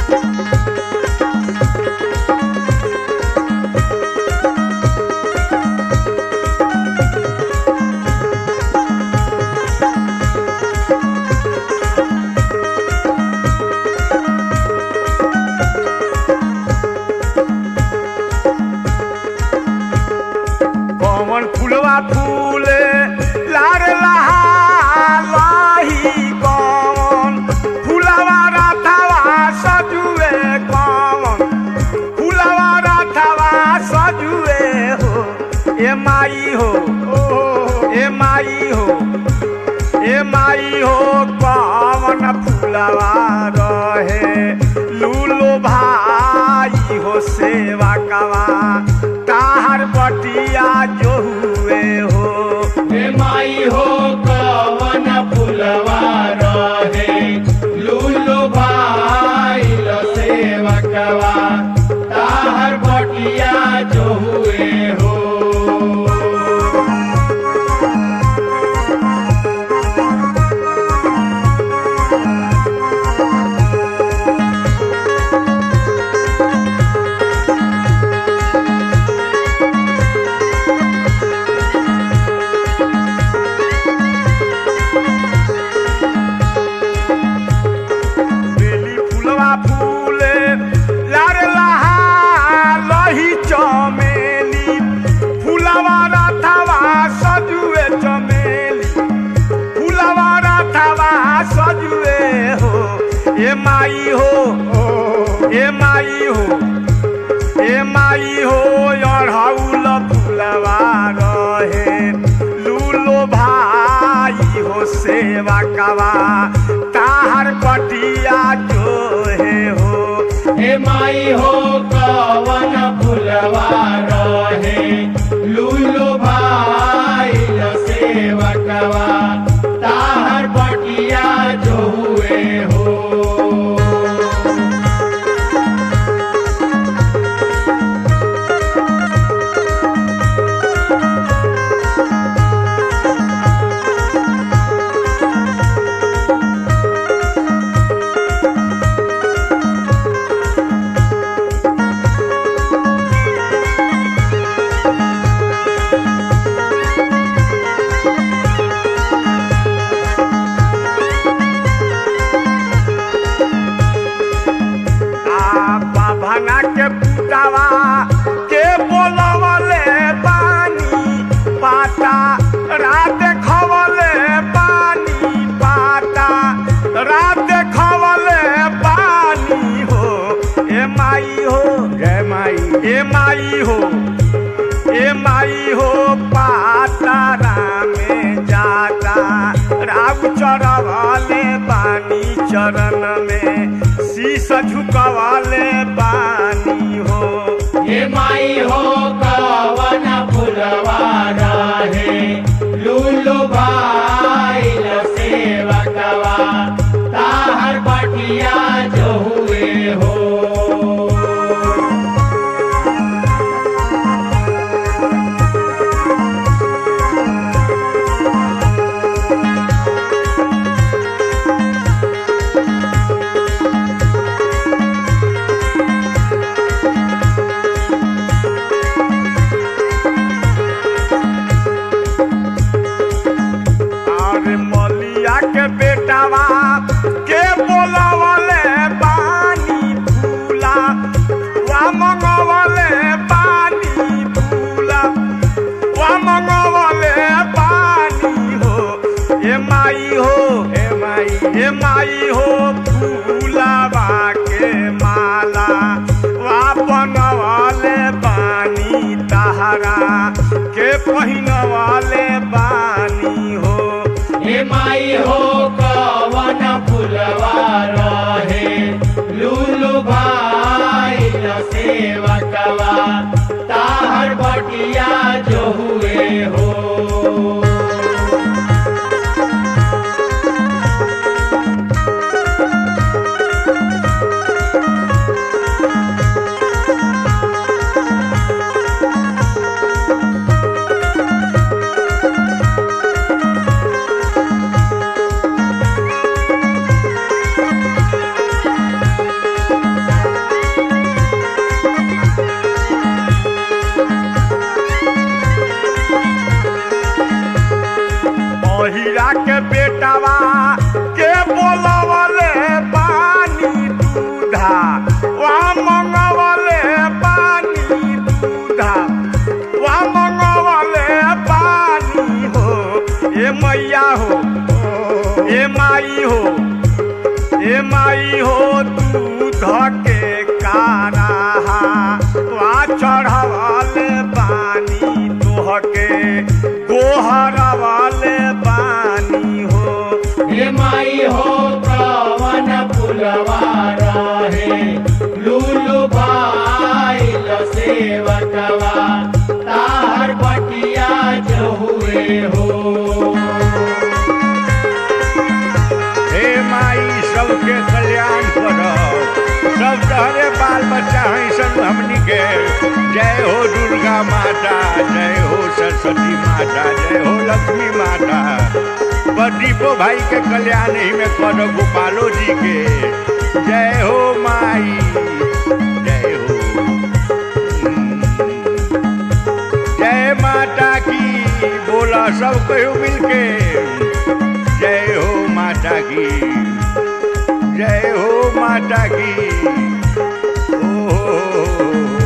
कौन फुलवा फूले लार लहा लाही कौन फुलवा राथवा सजुए कौन फुलवा राथवा सजुए हो ए माई हो ए माई हो ए माई हो कौन फुलवा रहे लूलो भाई हो सेवा कवा ताहर बटिया जो हुए हो हे माई हो कवन फुलवा रहे लूलो भाई लो सेवकवा ताहर बटिया जो हुए हो बेली फुलवा फूले लार लहा लही चमेली फुलवा राथवा सजुए चमेली फुलवा राथवा सजुए हो ए माई हो ए माई हो ए माई हो अढ़ौल फुलवा रहे लूलो भाई हो सेवा कवा ताहर बटिया जो है हो हे माई हो कवन फुलवा रहे लूलो भाई लो सेवकवा ताहर बटिया जो हुए हो भना के पुटावा के बोलवले पानी पाता रात खवले पानी पाता रात खवले पानी हो ए माई हो ए माई हो ए माई हो पाता में जाता राव चढ़वाले पानी चरण में शीश झुकवाले पानी हो हे माई हो कवन फुलवा रहे लूलो भाई लो सेवकवा ताहर बटिया जो हुए हो अरे मलिया के बेटावा के बोलवले पानी फूला वा मंगवले पानी फूला वा मंगवले पानी हो ए माई हो ए माई हो फूलावा के माला वा बनवले पानी तहरा के पहिनवले पानी हो हे माई हो कवन फुलवा रहे लूलो भाई लो सेवकवा ताहर बटिया जो हुए हो माई हो दूध के काराहा वा चढ़वल बानी तोहके गोहरवल बानी हो। हे माई हो कवन फुलवा रहे लूलू भाइल सेवकवा ताहर बटिया जो हुए हो। हे माई सबके कल्याण करो, सब तहरे बाल बच्चा हैं सब हमनी के। जय हो दुर्गा माता, जय हो सरस्वती माता, जय हो लक्ष्मी माता। प्रदीपो भाई के कल्याण ही में करो, गोपालो जी के जय हो माई, जय हो। जय माता की बोला सब कहो मिलके, जय हो माता की, जय हो माता की। ओ